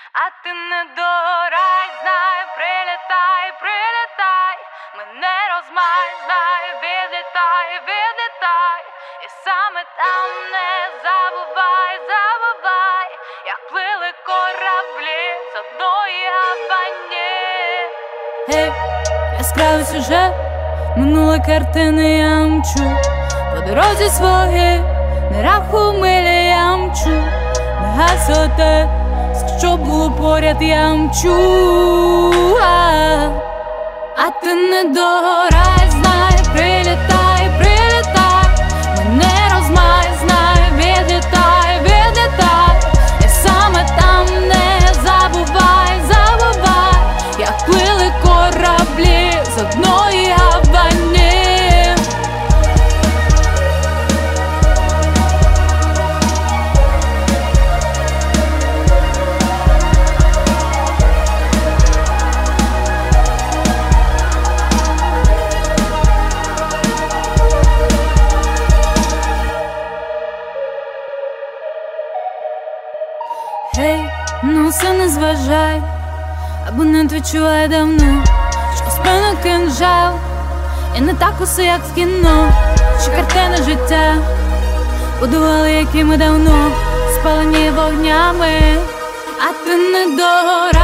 А ти не догорай, знай, прилітай, прилітай, мене розмай, знай, відлітай, відлітай, і саме там не забувай, забувай, як плили кораблі з одної гавані. Гей, яскравий сюжет, минулої картини я мчу, по дорозі своїй, не раху милі я мчу, не гасло те, що було поряд я мчу. А ти не догорай, знай, прилітай, прилітай, мене розмай, знай, відлітай, відлітай, і саме там не забувай, забувай, як плили кораблі з одної гавані. Гей, ну все не зважай, абонент відчуває давно, що спину кинжал, і не так усе, як в кіно, що картини життя будували, які ми давно спалені вогнями. А ти не догорай.